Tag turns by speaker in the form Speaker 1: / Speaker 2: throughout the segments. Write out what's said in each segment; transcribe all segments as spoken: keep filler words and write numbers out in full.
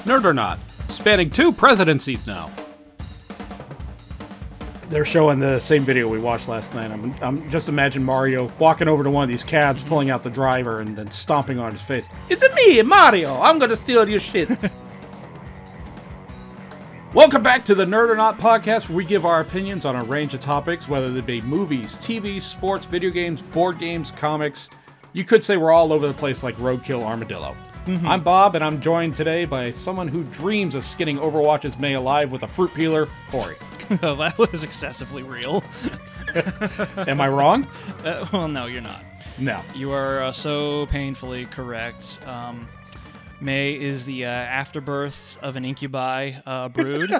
Speaker 1: Nerd or Not, spanning two presidencies now. They're showing the same video we watched last night. I'm, I'm just imagine Mario walking over to one of these cabs, pulling out the driver, and then stomping on his face. It's me, Mario! I'm gonna steal your shit. Welcome back to the Nerd or Not podcast, where we give our opinions on a range of topics, whether they be movies, T V, sports, video games, board games, comics. You could say we're all over the place like Roadkill Armadillo. Mm-hmm. I'm Bob, and I'm joined today by someone who dreams of skinning Overwatch's May alive with a fruit peeler, Corey.
Speaker 2: Oh, that was excessively real.
Speaker 1: Am I wrong?
Speaker 2: Uh, well, no, you're not.
Speaker 1: No.
Speaker 2: You are uh, so painfully correct. Um, May is the uh, afterbirth of an incubi uh, brood.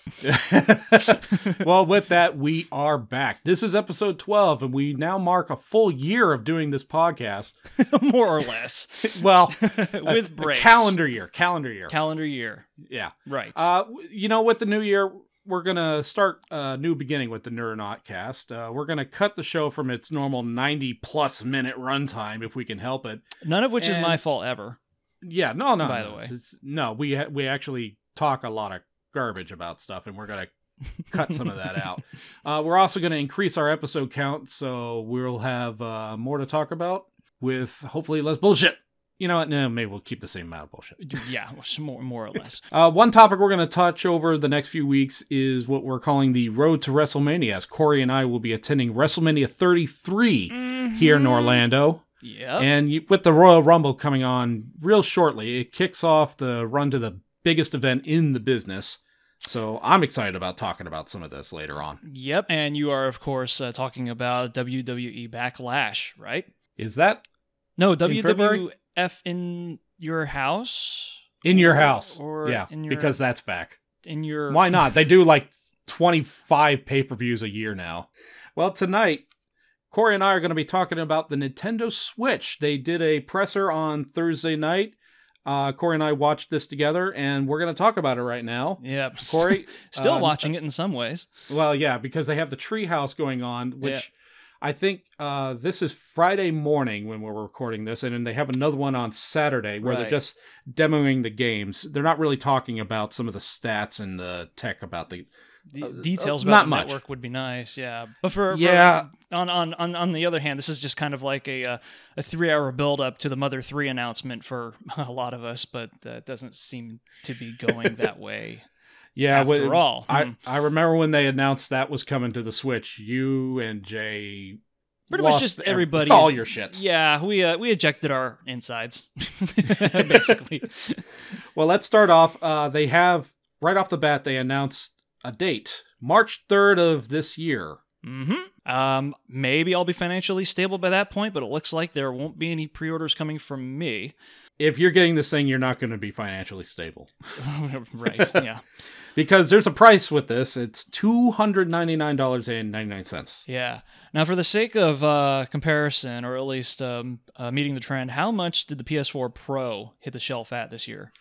Speaker 1: Well, with that, we are back. This is episode twelve, and we now mark a full year of doing this podcast.
Speaker 2: More or less.
Speaker 1: Well,
Speaker 2: with
Speaker 1: a,
Speaker 2: breaks.
Speaker 1: A calendar year. Calendar year.
Speaker 2: Calendar year.
Speaker 1: Yeah.
Speaker 2: Right.
Speaker 1: Uh, you know, with the new year, we're going to start a new beginning with the Nerd or Not cast. Uh, we're going to cut the show from its normal ninety-plus minute runtime, if we can help it.
Speaker 2: None of which
Speaker 1: and,
Speaker 2: is my fault ever.
Speaker 1: Yeah, no, no.
Speaker 2: By
Speaker 1: no.
Speaker 2: the way.
Speaker 1: It's, no, we ha- we actually talk a lot of garbage about stuff, and we're going to cut some of that out. Uh, we're also going to increase our episode count, so we'll have uh, more to talk about with hopefully less bullshit. You know what? No, maybe we'll keep the same amount of bullshit.
Speaker 2: Yeah, more, more or less.
Speaker 1: Uh, one topic we're going to touch over the next few weeks is what we're calling the Road to WrestleMania, as Corey and I will be attending WrestleMania thirty-three mm-hmm. here in Orlando.
Speaker 2: Yeah.
Speaker 1: And you, with the Royal Rumble coming on real shortly, it kicks off the run to the biggest event in the business. So I'm excited about talking about some of this later on.
Speaker 2: Yep. And you are, of course, uh, talking about W W E Backlash, right?
Speaker 1: Is that?
Speaker 2: No, W W F in your house?
Speaker 1: In your house.
Speaker 2: Or
Speaker 1: yeah,
Speaker 2: in your,
Speaker 1: because that's back.
Speaker 2: In your...
Speaker 1: Why not? They do like twenty-five pay-per-views a year now. Well, tonight, Corey and I are going to be talking about the Nintendo Switch. They did a presser on Thursday night. Uh, Corey and I watched this together, and we're going to talk about it right now.
Speaker 2: Yep.
Speaker 1: Corey,
Speaker 2: still
Speaker 1: uh,
Speaker 2: watching it in some ways.
Speaker 1: Well, yeah, because they have the Treehouse going on, which
Speaker 2: yeah.
Speaker 1: I think uh, this is Friday morning when we're recording this, and then they have another one on Saturday where
Speaker 2: right.
Speaker 1: they're just demoing the games. They're not really talking about some of the stats and the tech about the
Speaker 2: The
Speaker 1: uh,
Speaker 2: details
Speaker 1: uh,
Speaker 2: about
Speaker 1: not
Speaker 2: the
Speaker 1: much.
Speaker 2: network would be nice, yeah. But for,
Speaker 1: yeah,
Speaker 2: for, on, on on on the other hand, this is just kind of like a uh, a three hour build up to the Mother three announcement for a lot of us, but uh, it doesn't seem to be going that way.
Speaker 1: Yeah,
Speaker 2: after
Speaker 1: when,
Speaker 2: all,
Speaker 1: I
Speaker 2: hmm.
Speaker 1: I remember when they announced that was coming to the Switch. You and Jay.
Speaker 2: Pretty much just everybody.
Speaker 1: All your shits.
Speaker 2: Yeah, we uh, we ejected our insides, basically.
Speaker 1: Well, let's start off. Uh, they have, right off the bat, they announced a date. March third of this year.
Speaker 2: Mm-hmm. Um, maybe I'll be financially stable by that point, but it looks like there won't be any pre-orders coming from me.
Speaker 1: If you're getting this thing, you're not going to be financially stable.
Speaker 2: Right, yeah.
Speaker 1: Because there's a price with this. It's two hundred ninety-nine dollars and ninety-nine cents.
Speaker 2: Yeah. Now, for the sake of uh, comparison, or at least um, uh, meeting the trend, how much did the P S four Pro hit the shelf at this year?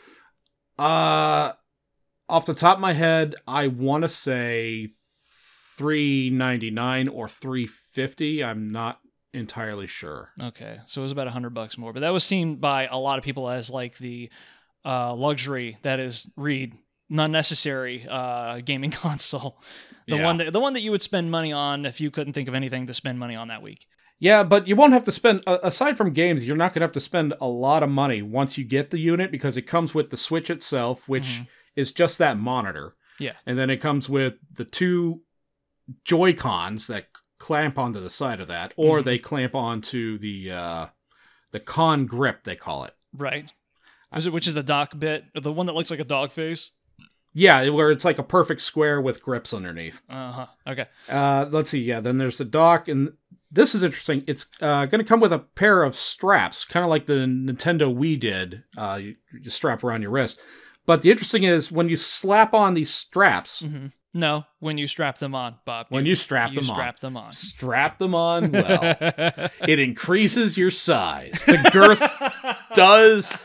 Speaker 1: Uh, off the top of my head, I want to say three ninety-nine or three fifty. I'm not entirely sure.
Speaker 2: Okay, so it was about a hundred bucks more, but that was seen by a lot of people as like the uh, luxury that is Reed. Unnecessary uh, gaming console, the
Speaker 1: yeah.
Speaker 2: one that the one that you would spend money on if you couldn't think of anything to spend money on that week.
Speaker 1: Yeah, but you won't have to spend, uh, aside from games, you're not going to have to spend a lot of money once you get the unit, because it comes with the Switch itself, which mm-hmm. is just that monitor.
Speaker 2: Yeah,
Speaker 1: and then it comes with the two Joy-Cons that clamp onto the side of that, or mm-hmm. they clamp onto the uh, the con grip, they call it.
Speaker 2: Right. Is it which is the dock bit, the one that looks like a dog face?
Speaker 1: Yeah, where it's like a perfect square with grips underneath.
Speaker 2: Uh-huh. Okay.
Speaker 1: Uh, let's see. Yeah, then there's the dock, and this is interesting. It's uh, going to come with a pair of straps, kind of like the Nintendo Wii did. Uh, you, you strap around your wrist. But the interesting is when you slap on these straps.
Speaker 2: Mm-hmm. No, when you strap them on, Bob.
Speaker 1: When you, you strap
Speaker 2: you
Speaker 1: them
Speaker 2: strap
Speaker 1: on.
Speaker 2: them on.
Speaker 1: Strap them on. Well, it increases your size. The girth does.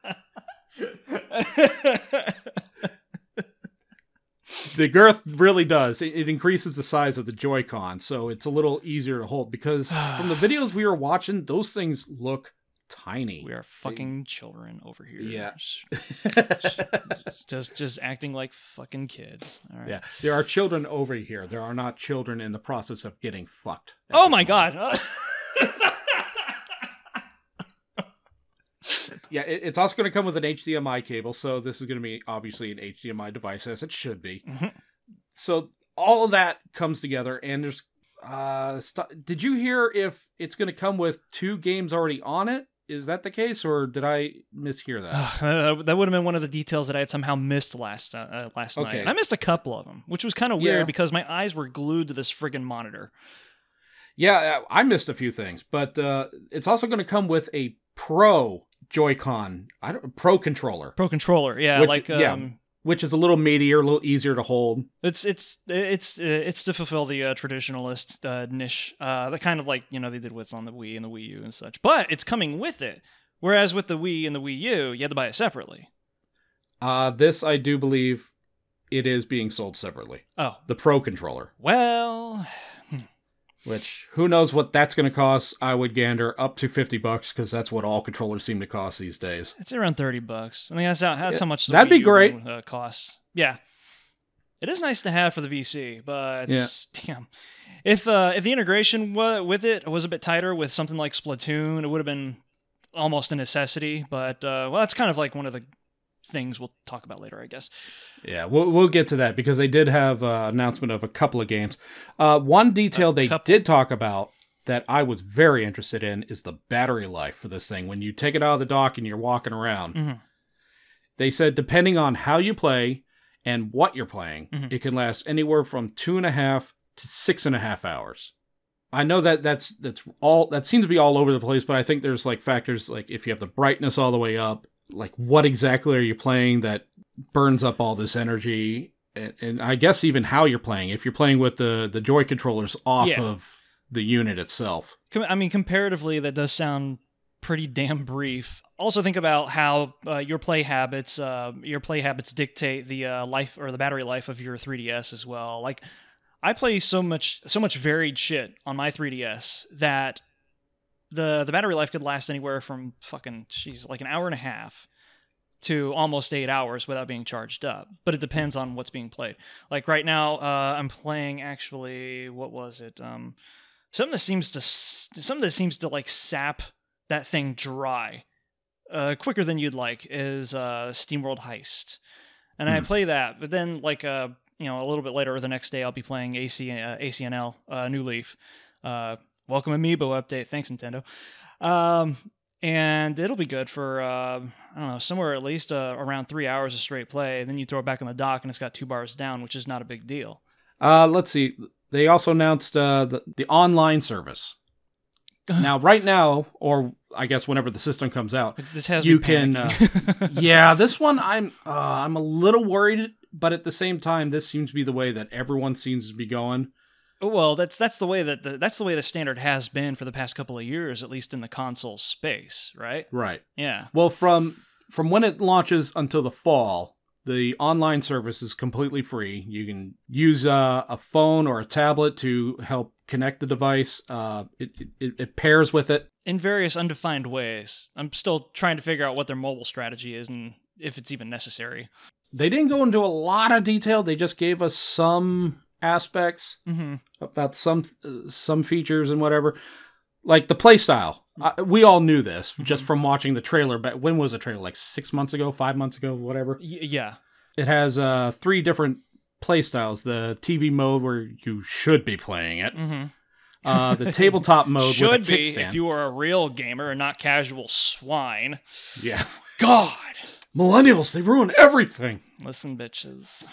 Speaker 1: The girth really does. It, it increases the size of the Joy-Con, so it's a little easier to hold. Because from the videos we were watching, those things look tiny.
Speaker 2: We are fucking children over here.
Speaker 1: Yeah.
Speaker 2: just, just just acting like fucking kids. All right.
Speaker 1: Yeah. There are children over here. There are not children in the process of getting fucked.
Speaker 2: Oh my god.
Speaker 1: Yeah, it, it's also going to come with an H D M I cable, so this is going to be obviously an H D M I device, as it should be.
Speaker 2: Mm-hmm.
Speaker 1: So all of that comes together, and there's... Uh, st- did you hear if it's going to come with two games already on it? Is that the case, or did I mishear that?
Speaker 2: Uh, that would have been one of the details that I had somehow missed last uh, uh, last
Speaker 1: Okay.
Speaker 2: night. And I missed a couple of them, which was kind of weird
Speaker 1: Yeah.
Speaker 2: because my eyes were glued to this friggin' monitor.
Speaker 1: Yeah, I missed a few things, but uh, it's also going to come with a Pro Joy-Con, I don't Pro controller,
Speaker 2: Pro controller, yeah,
Speaker 1: Which-
Speaker 2: like um,
Speaker 1: yeah. which is a little meatier, a little easier to hold.
Speaker 2: it's it's it's it's to fulfill the uh, traditionalist uh, niche, uh, the kind of like you know they did with on the Wii and the Wii U and such. But it's coming with it, whereas with the Wii and the Wii U, you had to buy it separately.
Speaker 1: Uh, this, I do believe, it is being sold separately.
Speaker 2: Oh
Speaker 1: The Pro controller,
Speaker 2: well,
Speaker 1: which who knows what that's going to cost. I would gander up to fifty bucks because that's what all controllers seem to cost these days.
Speaker 2: it's around thirty bucks. I think that's how that's
Speaker 1: Yeah,
Speaker 2: how much the
Speaker 1: that'd
Speaker 2: Wii
Speaker 1: be
Speaker 2: U,
Speaker 1: great.
Speaker 2: uh, costs. Yeah, it is nice to have for the V C, but
Speaker 1: Yeah.
Speaker 2: damn, if uh, if the integration wa- with it was a bit tighter with something like Splatoon, it would have been almost a necessity. But uh, well, that's kind of like one of the things we'll talk about later, I guess.
Speaker 1: Yeah, we'll, we'll get to that because they did have an uh, announcement of a couple of games. Uh, one detail
Speaker 2: A
Speaker 1: they
Speaker 2: couple.
Speaker 1: did talk about that I was very interested in is the battery life for this thing. When you take it out of the dock and you're walking around,
Speaker 2: Mhm.
Speaker 1: they said depending on how you play and what you're playing,
Speaker 2: Mhm.
Speaker 1: it can last anywhere from two and a half to six and a half hours. I know that that's that's all that seems to be all over the place, but I think there's like factors like if you have the brightness all the way up, like what exactly are you playing that burns up all this energy, and, and I guess even how you're playing. If you're playing with the the Joy controllers off
Speaker 2: Yeah.
Speaker 1: of the unit itself.
Speaker 2: Com- I mean, comparatively, that does sound pretty damn brief. Also, think about how uh, your play habits, uh, your play habits dictate the uh, life or the battery life of your three D S as well. Like, I play so much, so much varied shit on my three D S that the the battery life could last anywhere from fucking, she's like an hour and a half to almost eight hours without being charged up. But it depends on what's being played. Like right now, uh, I'm playing actually, what was it? Um, something that seems to s- something that seems to like sap that thing dry uh, quicker than you'd like is uh, SteamWorld Heist, and I
Speaker 1: Hmm.
Speaker 2: play that. But then like uh, you know a little bit later or the next day, I'll be playing A C uh, A C N L uh, New Leaf. Uh, welcome Amiibo update. Thanks Nintendo. Um, and it'll be good for uh, I don't know somewhere at least uh, around three hours of straight play. And then you throw it back on the dock, and it's got two bars down, which is not a big deal.
Speaker 1: Uh, let's see. They also announced uh, the, the online service. Now, right now, or I guess whenever the system comes out,
Speaker 2: This has
Speaker 1: you
Speaker 2: me
Speaker 1: can.
Speaker 2: panicking.
Speaker 1: Uh, yeah, this one I'm uh, I'm a little worried, but at the same time, this seems to be the way that everyone seems to be going.
Speaker 2: Well, that's that's the way that the, that's the way the standard has been for the past couple of years, at least in the console space, right?
Speaker 1: Right.
Speaker 2: Yeah.
Speaker 1: Well, from from when it launches until the fall, the online service is completely free. You can use uh, a phone or a tablet to help connect the device. Uh, it, it it pairs with it.
Speaker 2: In various undefined ways. I'm still trying to figure out what their mobile strategy is and if it's even necessary.
Speaker 1: They didn't go into a lot of detail. They just gave us some aspects
Speaker 2: Mm-hmm.
Speaker 1: about some uh, some features and whatever, like the play style. Uh, we all knew this just from watching the trailer. But when was the trailer? Like six months ago, five months ago, whatever.
Speaker 2: Y- yeah.
Speaker 1: It has uh, three different play styles: the T V mode where you should be playing it,
Speaker 2: Mm-hmm.
Speaker 1: uh, the tabletop mode
Speaker 2: Should
Speaker 1: with a
Speaker 2: be
Speaker 1: kickstand.
Speaker 2: if you were a real gamer and not casual swine.
Speaker 1: Yeah,
Speaker 2: God.
Speaker 1: millennials, they ruin everything.
Speaker 2: Listen, bitches.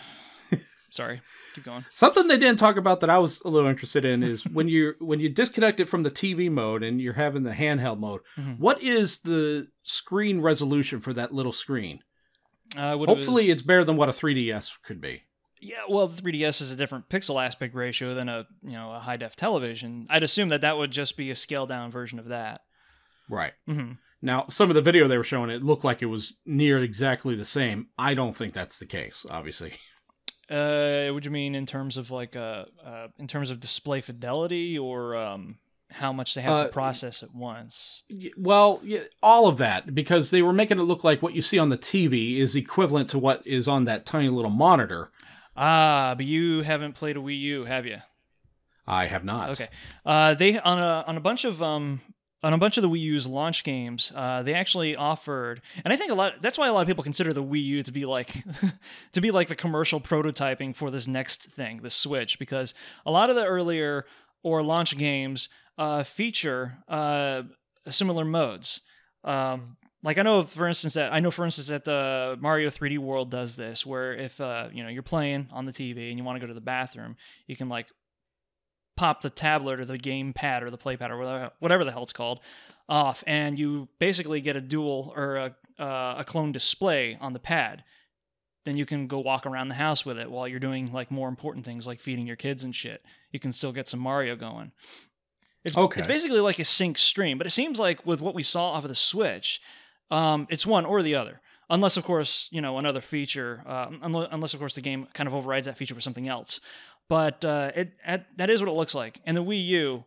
Speaker 2: Sorry. Keep going.
Speaker 1: Something they didn't talk about that I was a little interested in is when you when you disconnect it from the T V mode and you're having the handheld mode.
Speaker 2: Mhm.
Speaker 1: What is the screen resolution for that little screen?
Speaker 2: Uh, what it
Speaker 1: Hopefully,
Speaker 2: was-
Speaker 1: it's better than what a three D S could be.
Speaker 2: Yeah, well, the three D S is a different pixel aspect ratio than a you know a high def television. I'd assume that that would just be a scaled down version of that.
Speaker 1: Right.
Speaker 2: Mm-hmm.
Speaker 1: Now, some of the video they were showing, it looked like it was near exactly the same. I don't think that's the case, obviously.
Speaker 2: Uh, what do you mean in terms of like uh, uh in terms of display fidelity or um how much they have
Speaker 1: Uh,
Speaker 2: to process at once.
Speaker 1: Y- Well, yeah, all of that, because they were making it look like what you see on the T V is equivalent to what is on that tiny little monitor.
Speaker 2: Ah, but you haven't played a Wii U, have you?
Speaker 1: I have not.
Speaker 2: Okay. Uh, they on a on a bunch of um on a bunch of the Wii U's launch games, uh, they actually offered, and I think a lot. That's why a lot of people consider the Wii U to be like to be like the commercial prototyping for this next thing, the Switch, because a lot of the earlier or launch games uh, feature uh, similar modes. Um, like I know, for instance, that I know, for instance, that the Mario three D World does this, where if uh, you know you're playing on the T V and you want to go to the bathroom, you can like pop the tablet or the game pad or the play pad or whatever, whatever the hell it's called off, and you basically get a dual or a, uh, a clone display on the pad. Then you can go walk around the house with it while you're doing like more important things like feeding your kids and shit. You can still get some Mario going. It's,
Speaker 1: Okay.
Speaker 2: it's basically like a sync stream, but it seems like with what we saw off of the Switch, um, it's one or the other. Unless, of course, you know, another feature, uh, unless, unless, of course, the game kind of overrides that feature with something else. But uh, it, it that is what it looks like. And the Wii U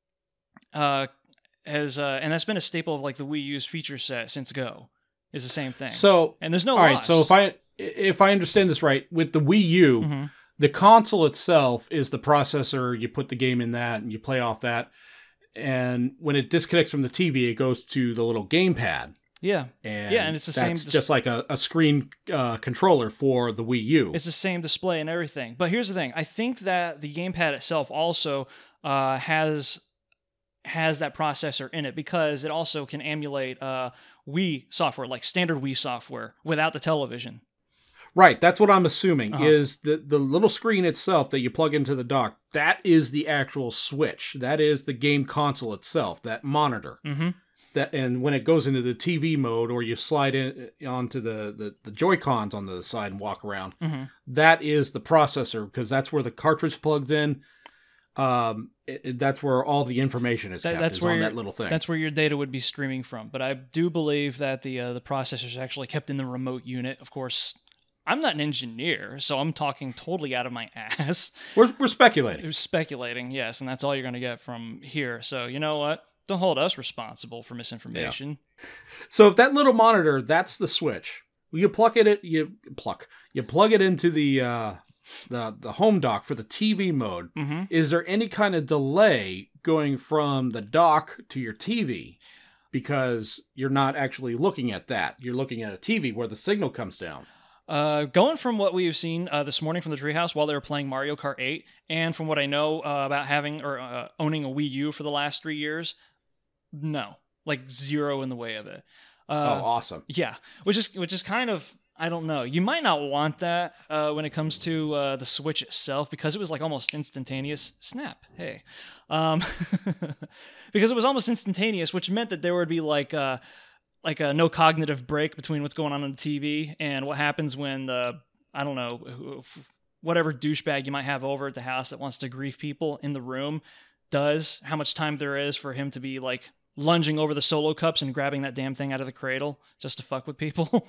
Speaker 2: uh, has, uh, and that's been a staple of like the Wii U's feature set since Go, is the same thing.
Speaker 1: So,
Speaker 2: and there's no
Speaker 1: all right.
Speaker 2: loss.
Speaker 1: So if I if I understand this right, with the Wii U,
Speaker 2: Mm-hmm.
Speaker 1: the console itself is the processor. You put the game in that, and you play off that. And when it disconnects from the T V, it goes to the little gamepad.
Speaker 2: Yeah.
Speaker 1: And
Speaker 2: Yeah, and it's the same
Speaker 1: that's
Speaker 2: dis-
Speaker 1: just like a, a screen uh, controller for the Wii U.
Speaker 2: It's the same display and everything. But here's the thing. I think that the gamepad itself also uh, has has that processor in it because it also can emulate uh, Wii software, like standard Wii software, without the television.
Speaker 1: Right, that's what I'm assuming,
Speaker 2: Uh-huh.
Speaker 1: is the, the little screen itself that you plug into the dock, that is the actual Switch. That is the game console itself, that monitor.
Speaker 2: Mm-hmm.
Speaker 1: That And when it goes into the T V mode or you slide in onto the, the, the Joy-Cons on the side and walk around,
Speaker 2: Mm-hmm.
Speaker 1: that is the processor because that's where the cartridge plugs in. Um, it, it- that's where all the information is
Speaker 2: That-
Speaker 1: kept,
Speaker 2: that's
Speaker 1: is
Speaker 2: where
Speaker 1: on
Speaker 2: your-
Speaker 1: that little thing.
Speaker 2: That's where your data would be streaming from. But I do believe that the uh, the processor is actually kept in the remote unit. Of course, I'm not an engineer, so I'm talking totally out of my ass.
Speaker 1: We're, we're speculating.
Speaker 2: Speculating, yes, and that's all you're going to get from here. So you know what? Don't hold us responsible for misinformation.
Speaker 1: So if that little monitor, that's the Switch. You plug it, you pluck, you plug it into the uh, the the home dock for the T V mode.
Speaker 2: Mm-hmm.
Speaker 1: Is there any kind of delay going from the dock to your T V? Because you're not actually looking at that. You're looking at a T V where the signal comes down.
Speaker 2: Uh, going from what we've seen uh, this morning from the Treehouse while they were playing Mario Kart eight, and from what I know uh, about having or uh, owning a Wii U for the last three years, no, like zero in the way of it. Uh,
Speaker 1: oh, awesome!
Speaker 2: Yeah, which is which is kind of, I don't know. You might not want that uh, when it comes to uh, the Switch itself because it was like almost instantaneous. Snap, hey, um, because it was almost instantaneous, which meant that there would be like uh, like a no cognitive break between what's going on on the T V and what happens when uh, I don't know whatever douchebag you might have over at the house that wants to grief people in the room does. How much time there is for him to be like lunging over the solo cups and grabbing that damn thing out of the cradle just to fuck with people.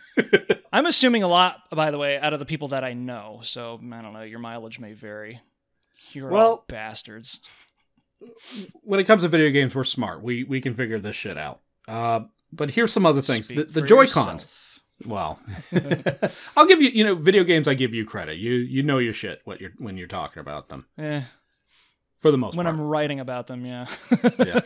Speaker 2: I'm assuming a lot, by the way, out of the people that I know. So, I don't know, your mileage may vary. You're
Speaker 1: Well-
Speaker 2: all bastards.
Speaker 1: When it comes to video games, we're smart. We we can figure this shit out. Uh, but here's some other things.
Speaker 2: Speak
Speaker 1: The, the
Speaker 2: for
Speaker 1: Joy-Cons.
Speaker 2: yourself.
Speaker 1: Well, I'll give you, you know, video games, I give you credit. You you know your shit what you're, when you're talking about them,
Speaker 2: Eh,
Speaker 1: for the most
Speaker 2: when
Speaker 1: part.
Speaker 2: I'm writing about them, yeah.
Speaker 1: Yeah.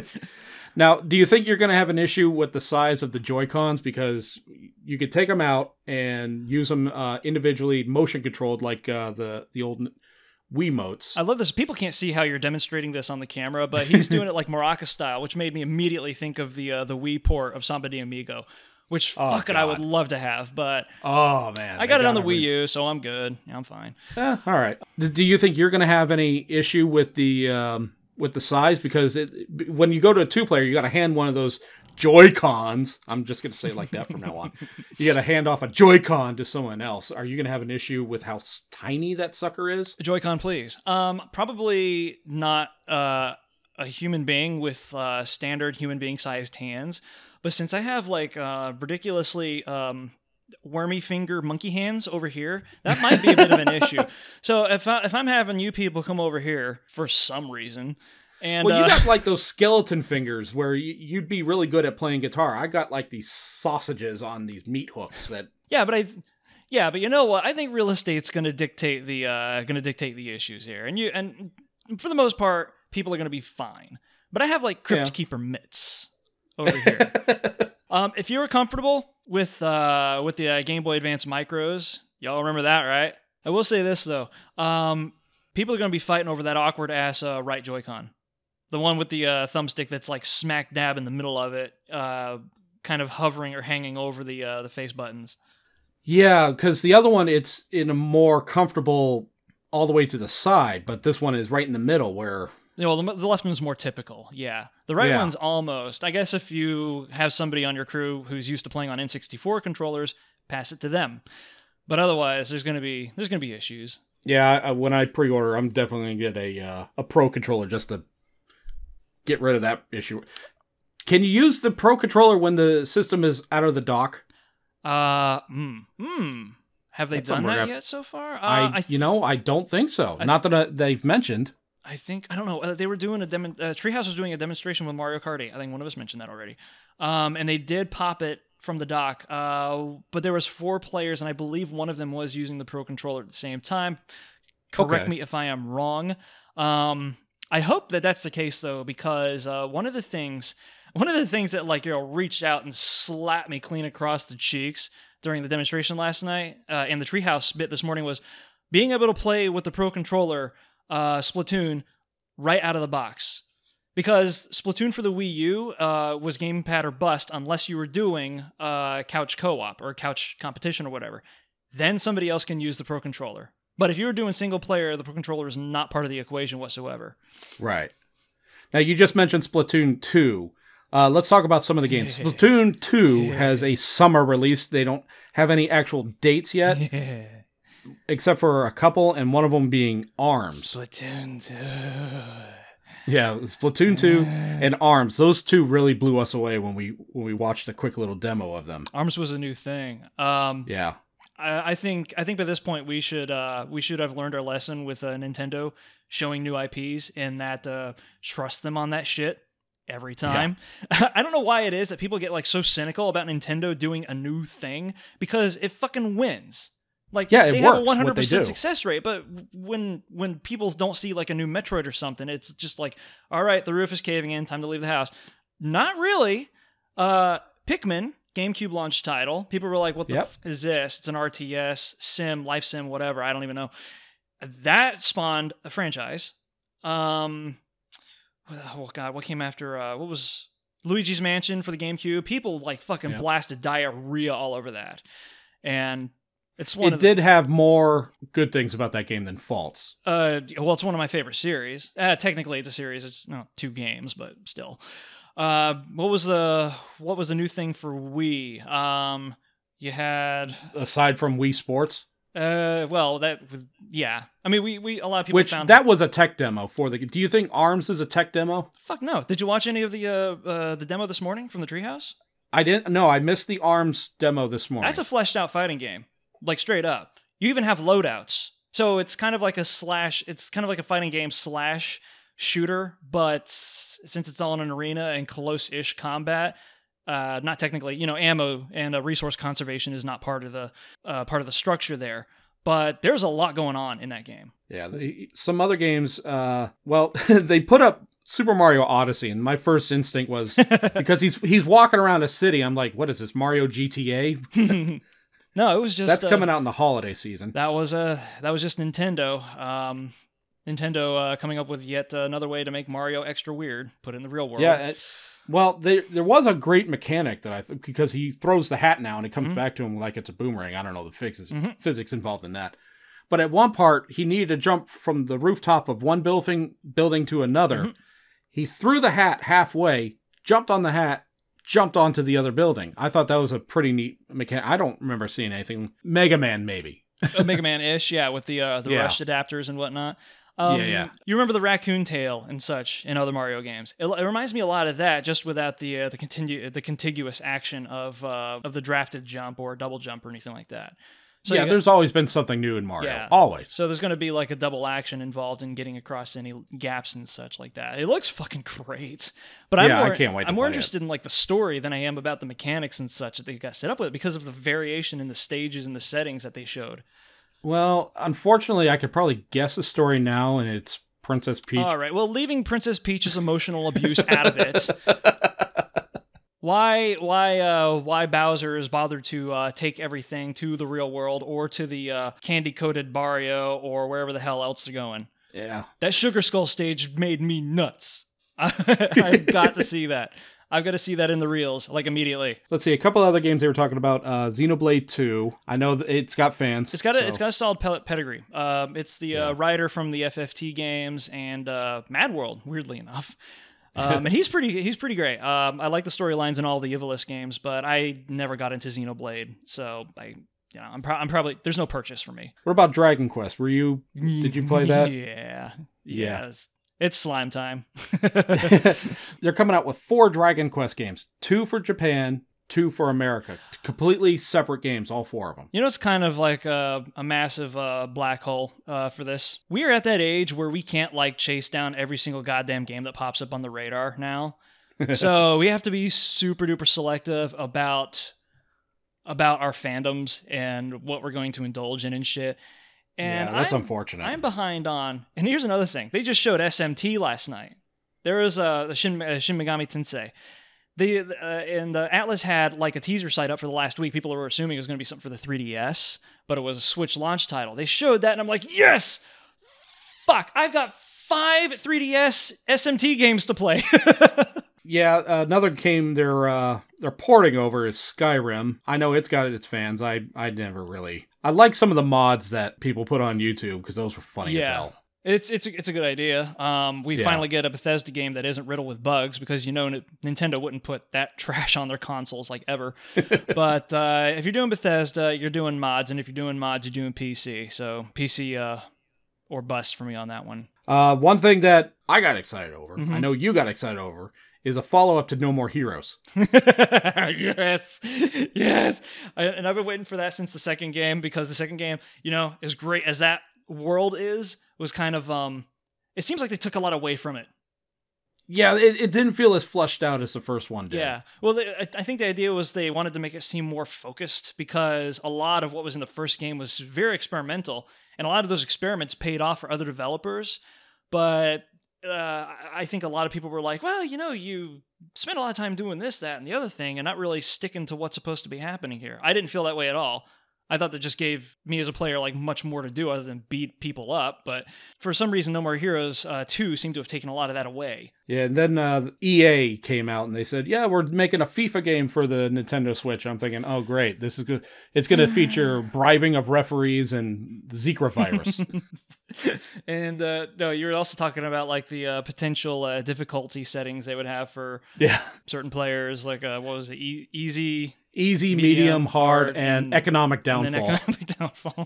Speaker 1: Now, do you think you're going to have an issue with the size of the Joy-Cons? Because you could take them out and use them uh, individually, motion controlled, like uh, the, the old Wiimotes.
Speaker 2: I love this. People can't see how you're demonstrating this on the camera, but he's doing it like Maraca style, which made me immediately think of the uh, the Wii port of Samba de Amigo, which
Speaker 1: Oh,
Speaker 2: fuck it, I would
Speaker 1: God.
Speaker 2: love to have, but
Speaker 1: Oh, man.
Speaker 2: I
Speaker 1: they
Speaker 2: got it on the
Speaker 1: gotta
Speaker 2: Wii
Speaker 1: re-
Speaker 2: U, so I'm good. Yeah, I'm fine.
Speaker 1: Eh, all right. D- Do you think you're going to have any issue with the um, with the size? Because it, when you go to a two-player, you got to hand one of those Joy-Cons. I'm just going to say it like that from now on. You got to hand off a Joy-Con to someone else. Are you going to have an issue with how s- tiny that sucker is?
Speaker 2: A Joy-Con, please. Um, probably not uh, a human being with uh, standard human being-sized hands, but since I have like uh, ridiculously um, wormy finger monkey hands over here, that might be a bit of an issue. So if I, if I'm having you people come over here for some reason, And
Speaker 1: well, you
Speaker 2: uh,
Speaker 1: got like those skeleton fingers where you, you'd be really good at playing guitar. I got like these sausages on these meat hooks that.
Speaker 2: yeah, but I, yeah, but you know what? I think real estate's going to dictate the uh, going to dictate the issues here, and you and for the most part, people are going to be fine. But I have like Crypt
Speaker 1: Yeah.
Speaker 2: Keeper mitts over here. um, if you're comfortable with uh, with the uh, Game Boy Advance Micros, y'all remember that, right? I will say this though, um, people are going to be fighting over that awkward ass uh, right Joy-Con, the one with the uh, thumbstick that's like smack dab in the middle of it, uh, kind of hovering or hanging over the uh, the face buttons.
Speaker 1: Yeah, because the other one, it's in a more comfortable all the way to the side, but this one is right in the middle where.
Speaker 2: You know, the, the left one's more typical, yeah. The right
Speaker 1: Yeah.
Speaker 2: one's almost. I guess if you have somebody on your crew who's used to playing on N sixty-four controllers, pass it to them. But otherwise, there's gonna be there's gonna be issues.
Speaker 1: Yeah, I, when I pre-order, I'm definitely gonna get a uh, a Pro controller just to get rid of that issue. Can you use the Pro controller when the system is out of the dock?
Speaker 2: Uh, hmm, hmm. Have they
Speaker 1: That's
Speaker 2: done
Speaker 1: something we're
Speaker 2: that
Speaker 1: gonna-
Speaker 2: yet so far? Uh,
Speaker 1: I,
Speaker 2: I, th-
Speaker 1: you know, I don't think so.
Speaker 2: I
Speaker 1: Not that uh, they've mentioned.
Speaker 2: I think I don't know. Uh, they were doing a demo. Uh, Treehouse was doing a demonstration with Mario Kart eight. I think one of us mentioned that already. Um, and they did pop it from the dock. Uh, but there was four players, and I believe one of them was using the Pro controller at the same time. Correct
Speaker 1: Okay.
Speaker 2: me if I am wrong. Um, I hope that that's the case though, because uh, one of the things, one of the things that like you know reached out and slapped me clean across the cheeks during the demonstration last night uh, and the Treehouse bit this morning was being able to play with the Pro controller. Uh, Splatoon right out of the box, because Splatoon for the Wii U uh, was gamepad or bust unless you were doing uh, couch co-op or couch competition or whatever. Then somebody else can use the Pro controller. But if you were doing single player, the Pro controller is not part of the equation whatsoever.
Speaker 1: Right. Now, you just mentioned Splatoon two. Uh, let's talk about some of the games. Splatoon two has a summer release. They don't have any actual dates yet, except for a couple, and one of them being ARMS.
Speaker 2: Splatoon two.
Speaker 1: Yeah, Splatoon two and ARMS. Those two really blew us away when we when we watched a quick little demo of them.
Speaker 2: ARMS was a new thing. Um,
Speaker 1: Yeah.
Speaker 2: I, I think I think by this point we should uh, we should have learned our lesson with uh, Nintendo showing new I Ps and that uh, trust them on that shit every time. Yeah. I don't know why it is that people get like so cynical about Nintendo doing a new thing, because it fucking wins. Like,
Speaker 1: yeah, it
Speaker 2: they
Speaker 1: works,
Speaker 2: have a one hundred percent
Speaker 1: what they do.
Speaker 2: success rate, but when when people don't see like a new Metroid or something, it's just like, all right, the roof is caving in, time to leave the house. Not really. Uh, Pikmin, GameCube launch title. People were like, what the
Speaker 1: Yep.
Speaker 2: f- is this? It's an R T S, sim, life sim, whatever. I don't even know. That spawned a franchise. Um, oh, God, what came after? Uh, what was Luigi's Mansion for the GameCube? People like fucking
Speaker 1: Yep.
Speaker 2: blasted diarrhea all over that. And it's one
Speaker 1: It
Speaker 2: of the,
Speaker 1: did have more good things about that game than faults.
Speaker 2: Uh, well, it's one of my favorite series. Uh, technically, it's a series. It's no two games, but still. Uh, what was the what was the new thing for Wii? Um, you had
Speaker 1: Aside from Wii Sports,
Speaker 2: uh, well, that was, yeah. I mean, we we a lot of people
Speaker 1: which
Speaker 2: found
Speaker 1: that was a tech demo for the. Do you think ARMS is a tech demo?
Speaker 2: Fuck no. Did you watch any of the uh, uh the demo this morning from the Treehouse?
Speaker 1: I didn't. No, I missed the ARMS demo this morning.
Speaker 2: That's a fleshed out fighting game, like straight up. You even have loadouts, so it's kind of like a slash. It's kind of like a fighting game slash shooter, but since it's all in an arena and close-ish combat, uh, not technically, you know, ammo and uh, resource conservation is not part of the uh, part of the structure there. But there's a lot going on in that game.
Speaker 1: Yeah, the, some other games. Uh, well, they put up Super Mario Odyssey, and my first instinct was because he's he's walking around a city. I'm like, what is this, Mario G T A?
Speaker 2: No, it was just
Speaker 1: That's
Speaker 2: uh,
Speaker 1: coming out in the holiday season.
Speaker 2: That was uh, that was just Nintendo. Um, Nintendo uh, coming up with yet another way to make Mario extra weird. Put it in the real world.
Speaker 1: Yeah. It, well, there there was a great mechanic that I th- because he throws the hat now and it comes
Speaker 2: Mhm.
Speaker 1: back to him like it's a boomerang. I don't know the physics
Speaker 2: Mhm.
Speaker 1: physics involved in that. But at one part, he needed to jump from the rooftop of one building building to another.
Speaker 2: Mhm.
Speaker 1: He threw the hat halfway, jumped on the hat, jumped onto the other building. I thought that was a pretty neat mechanic. I don't remember seeing anything. Mega Man, maybe.
Speaker 2: Uh, Mega Man-ish, yeah, with the uh, the
Speaker 1: Yeah.
Speaker 2: rushed adapters and whatnot. Um,
Speaker 1: Yeah, yeah.
Speaker 2: You remember the raccoon tail and such in other Mario games. It, it reminds me a lot of that, just without the uh, the continu- the contiguous action of uh, of the drafted jump or double jump or anything like that. So
Speaker 1: yeah,
Speaker 2: you-
Speaker 1: there's always been something new in Mario.
Speaker 2: Yeah.
Speaker 1: Always.
Speaker 2: So there's going to be like a double action involved in getting across any gaps and such like that. It looks fucking great. But I'm
Speaker 1: Yeah, I
Speaker 2: more,
Speaker 1: can't wait to
Speaker 2: I'm more
Speaker 1: play it.
Speaker 2: interested in like the story than I am about the mechanics and such that they got set up with because of the variation in the stages and the settings that they showed.
Speaker 1: Well, unfortunately, I could probably guess the story now, and it's Princess Peach.
Speaker 2: All right. Well, leaving Princess Peach's emotional abuse out of it. Why, why, uh, why Bowser is bothered to uh, take everything to the real world or to the uh, candy-coated Barrio or wherever the hell else they're going?
Speaker 1: Yeah.
Speaker 2: That Sugar Skull stage made me nuts. I've got to see that. I've got to see that in the reels, like immediately.
Speaker 1: Let's see, a couple other games they were talking about. Uh, Xenoblade two. I know that it's got fans.
Speaker 2: It's got a,
Speaker 1: so-
Speaker 2: it's got a solid pe- pedigree. Um, it's the
Speaker 1: Yeah.
Speaker 2: uh, writer from the F F T games and uh, Mad World, weirdly enough. Um, and he's pretty he's pretty great. Um, I like the storylines in all the Ivalice games, but I never got into Xenoblade, so I, you know, I'm, pro- I'm probably there's no purchase for me.
Speaker 1: What about Dragon Quest? Were you? Did you play that?
Speaker 2: Yeah,
Speaker 1: Yeah.
Speaker 2: yeah. It's, it's slime time.
Speaker 1: They're coming out with four Dragon Quest games. Two for Japan, two for America. Completely separate games, all four of them.
Speaker 2: You know, it's kind of like a, a massive uh, black hole uh, for this. We are at that age where we can't like chase down every single goddamn game that pops up on the radar now. So we have to be super duper selective about about our fandoms and what we're going to indulge in and shit. And
Speaker 1: yeah, that's
Speaker 2: I'm,
Speaker 1: unfortunate.
Speaker 2: I'm behind on. And here's another thing: they just showed S M T last night. There was uh, the Shin, uh, Shin Megami Tensei. The uh, and the Atlas had like a teaser site up for the last week. People were assuming it was going to be something for the three D S, but it was a Switch launch title. They showed that, and I'm like, yes, fuck! I've got five three D S S M T games to play.
Speaker 1: Yeah, uh, another game they're uh, they're porting over is Skyrim. I know it's got its fans. I I never really. I like some of the mods that people put on YouTube because those were funny
Speaker 2: Yeah.
Speaker 1: as hell.
Speaker 2: It's it's a, it's a good idea. Um, we
Speaker 1: Yeah.
Speaker 2: finally get a Bethesda game that isn't riddled with bugs because you know N- Nintendo wouldn't put that trash on their consoles like ever. But uh, if you're doing Bethesda, you're doing mods, and if you're doing mods, you're doing P C. So P C uh, or bust for me on that one.
Speaker 1: Uh, one thing that I got excited over,
Speaker 2: Mhm.
Speaker 1: I know you got excited over, is a follow up to No More Heroes.
Speaker 2: yes, yes. I, and I've been waiting for that since the second game because the second game, you know, as great as that world is, was kind of um. It seems like they took a lot away from it.
Speaker 1: Yeah, it, it didn't feel as fleshed out as the first one did.
Speaker 2: Yeah. Well, they, I- I think the idea was they wanted to make it seem more focused because a lot of what was in the first game was very experimental, and a lot of those experiments paid off for other developers. But uh, I think a lot of people were like, well, you know, you spent a lot of time doing this, that, and the other thing, and not really sticking to what's supposed to be happening here. I didn't feel that way at all. I thought that just gave me as a player like much more to do other than beat people up. But for some reason, No More Heroes uh, two seemed to have taken a lot of that away.
Speaker 1: Yeah, and then uh, E A came out and they said, yeah, we're making a FIFA game for the Nintendo Switch. I'm thinking, oh, great. This is good. It's going to feature bribing of referees and the Zika virus.
Speaker 2: And uh, no, you were also talking about like the uh, potential uh, difficulty settings they would have for
Speaker 1: Yeah.
Speaker 2: certain players. Like uh, what was it? E- easy,
Speaker 1: Easy,
Speaker 2: Medium,
Speaker 1: medium, hard,
Speaker 2: hard,
Speaker 1: and,
Speaker 2: and-
Speaker 1: economic
Speaker 2: and then
Speaker 1: downfall.
Speaker 2: economic downfall.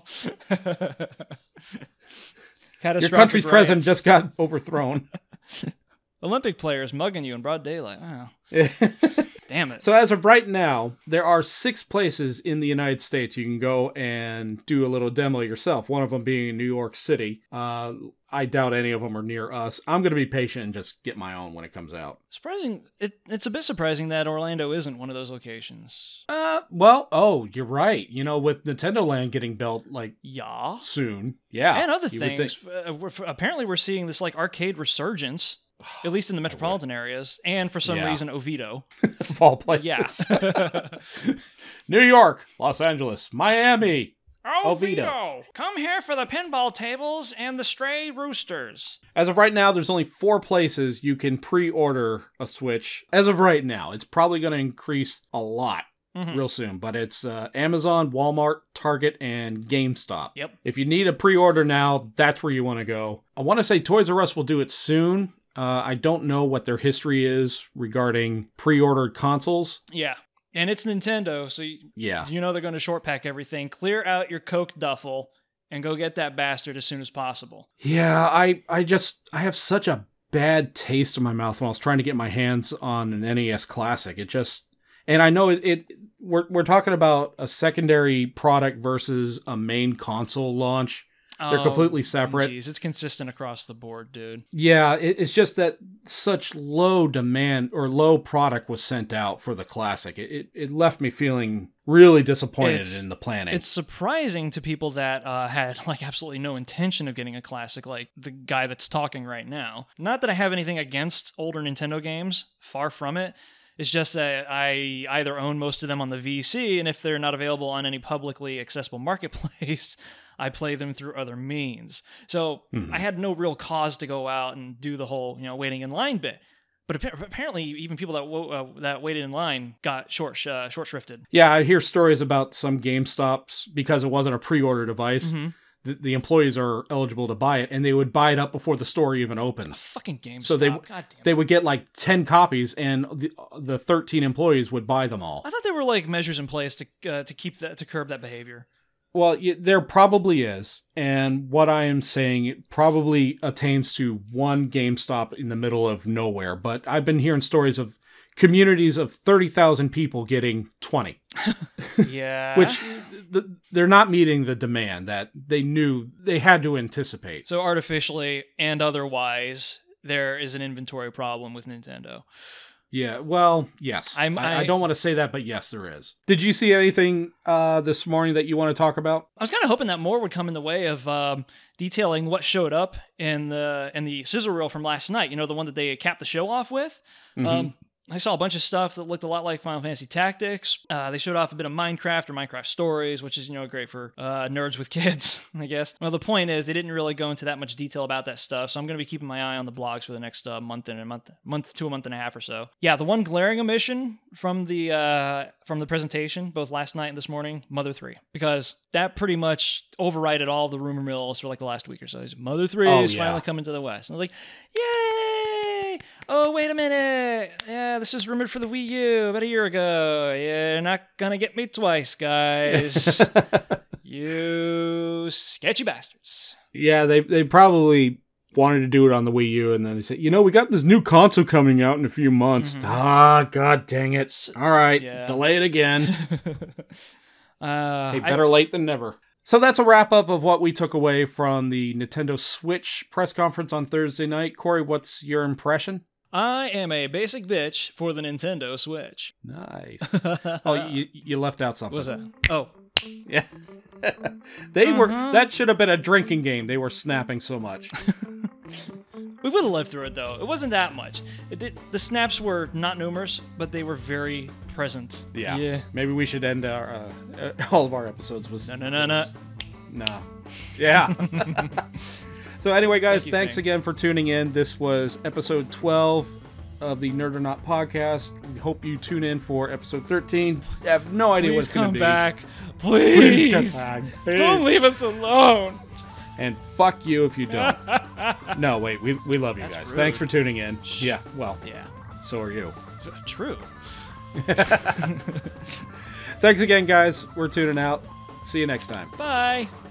Speaker 1: Your
Speaker 2: Catastrophic
Speaker 1: country's president
Speaker 2: riots.
Speaker 1: just got overthrown.
Speaker 2: Olympic players mugging you in broad daylight. Wow, damn it.
Speaker 1: So as of right now, there are six places in the United States you can go and do a little demo yourself. One of them being in New York City. Uh, I doubt any of them are near us. I'm going to be patient and just get my own when it comes out.
Speaker 2: Surprising. It, it's a bit surprising that Orlando isn't one of those locations.
Speaker 1: Uh, well, oh, you're right. You know, with Nintendo Land getting built like
Speaker 2: Yeah.
Speaker 1: soon, yeah,
Speaker 2: And other
Speaker 1: you would
Speaker 2: things. Uh, we're, apparently, we're seeing this like arcade resurgence, at least in the metropolitan areas, and for some
Speaker 1: Yeah.
Speaker 2: reason, Oviedo.
Speaker 1: think, of all places.
Speaker 2: Yeah.
Speaker 1: New York, Los Angeles, Miami.
Speaker 2: Oviedo.
Speaker 1: Oviedo.
Speaker 2: Come here for the pinball tables and the stray roosters.
Speaker 1: As of right now, there's only four places you can pre-order a Switch. As of right now, it's probably going to increase a lot
Speaker 2: Mhm.
Speaker 1: real soon, but it's uh, Amazon, Walmart, Target, and GameStop.
Speaker 2: Yep.
Speaker 1: If you need a pre-order now, that's where you want to go. I want to say Toys R Us will do it soon. Uh, I don't know what their history is regarding pre-ordered consoles.
Speaker 2: Yeah. And it's Nintendo, so you,
Speaker 1: Yeah.
Speaker 2: you know they're going to short pack everything. Clear out your Coke duffel and go get that bastard as soon as possible.
Speaker 1: Yeah, I, I just, I have such a bad taste in my mouth when I was trying to get my hands on an N E S Classic. It just, and I know it, it we're we're talking about a secondary product versus a main console launch. They're
Speaker 2: Oh,
Speaker 1: completely separate.
Speaker 2: Geez, it's consistent across the board, dude.
Speaker 1: Yeah, it, it's just that such low demand or low product was sent out for the Classic. It it, it left me feeling really disappointed
Speaker 2: It's-
Speaker 1: in the planning.
Speaker 2: It's surprising to people that uh, had like absolutely no intention of getting a classic, like the guy that's talking right now. Not that I have anything against older Nintendo games, far from it. It's just that I either own most of them on the V C, and if they're not available on any publicly accessible marketplace, I play them through other means. So
Speaker 1: Mhm.
Speaker 2: I had no real cause to go out and do the whole, you know, waiting in line bit. But appa- apparently, even people that wo- uh, that waited in line got short sh- uh, short shrifted.
Speaker 1: Yeah, I hear stories about some GameStops because it wasn't a pre-order device.
Speaker 2: Mm-hmm.
Speaker 1: The, the employees are eligible to buy it, and they would buy it up before the store even opens.
Speaker 2: Fucking GameStop.
Speaker 1: So they-
Speaker 2: God damn it.
Speaker 1: They would get like ten copies, and the the thirteen employees would buy them all.
Speaker 2: I thought there were like measures in place to uh, to keep that to curb that behavior.
Speaker 1: Well, y- there probably is, and what I am saying, it probably attains to one GameStop in the middle of nowhere. But I've been hearing stories of communities of thirty thousand people getting twenty,
Speaker 2: Yeah.
Speaker 1: which th- they're not meeting the demand that they knew they had to anticipate.
Speaker 2: So artificially and otherwise, there is an inventory problem with Nintendo.
Speaker 1: Yeah, well, yes.
Speaker 2: I'm-
Speaker 1: I, I
Speaker 2: I-
Speaker 1: don't want to say that, but yes, there is. Did you see anything uh, this morning that you want to talk about?
Speaker 2: I was kind of hoping that more would come in the way of um, detailing what showed up in the in the sizzle reel from last night. You know, the one that they capped the show off with.
Speaker 1: Mhm.
Speaker 2: Um, I saw a bunch of stuff that looked a lot like Final Fantasy Tactics. Uh, they showed off a bit of Minecraft or Minecraft Stories, which is, you know, great for uh, nerds with kids, I guess. Well, the point is they didn't really go into that much detail about that stuff, so I'm going to be keeping my eye on the blogs for the next uh, month and a month, month to a month and a half or so. Yeah, the one glaring omission from the uh, from the presentation, both last night and this morning, Mother three, because that pretty much overrided all the rumor mills for like the last week or so. It's Mother three
Speaker 1: Oh,
Speaker 2: is
Speaker 1: yeah.
Speaker 2: finally coming to the West. And I was like, yay! Oh, wait a minute. Yeah, this is rumored for the Wii U about a year ago. You're not gonna get me twice, guys. You sketchy bastards.
Speaker 1: Yeah, they they probably wanted to do it on the Wii U, and then they said, you know, we got this new console coming out in a few months.
Speaker 2: Mhm.
Speaker 1: Ah, god dang it. All right,
Speaker 2: Yeah.
Speaker 1: delay it again.
Speaker 2: uh,
Speaker 1: Hey,
Speaker 2: I-
Speaker 1: better late than never. So that's a wrap-up of what we took away from the Nintendo Switch press conference on Thursday night. Corey, what's your impression?
Speaker 2: I am a basic bitch for the Nintendo Switch.
Speaker 1: Nice. Oh, you, you left out something.
Speaker 2: What was that? Oh,
Speaker 1: Yeah. They were.
Speaker 2: Uh-huh.
Speaker 1: That should have been a drinking game. They were snapping so much.
Speaker 2: we would have lived through it though. It wasn't that much. It did, the snaps were not numerous, but they were very present.
Speaker 1: Yeah.
Speaker 2: Yeah.
Speaker 1: Maybe we should end our uh, uh, all of our episodes with
Speaker 2: No, no, no, no.
Speaker 1: No. Yeah. So anyway, guys,
Speaker 2: Thank you,
Speaker 1: thanks
Speaker 2: Fang.
Speaker 1: again for tuning in. This was episode twelve of the Nerd or Not podcast. We hope you tune in for episode thirteen. I have no idea what
Speaker 2: Please
Speaker 1: it's going
Speaker 2: come
Speaker 1: to be.
Speaker 2: back.
Speaker 1: Please
Speaker 2: Please.
Speaker 1: come back.
Speaker 2: Don't leave us alone.
Speaker 1: And fuck you if you don't. No, wait. We, we love you
Speaker 2: That's
Speaker 1: guys.
Speaker 2: rude.
Speaker 1: Thanks for tuning in. Yeah, well,
Speaker 2: Yeah.
Speaker 1: so are you.
Speaker 2: True.
Speaker 1: Thanks again, guys. We're tuning out. See you next time.
Speaker 2: Bye.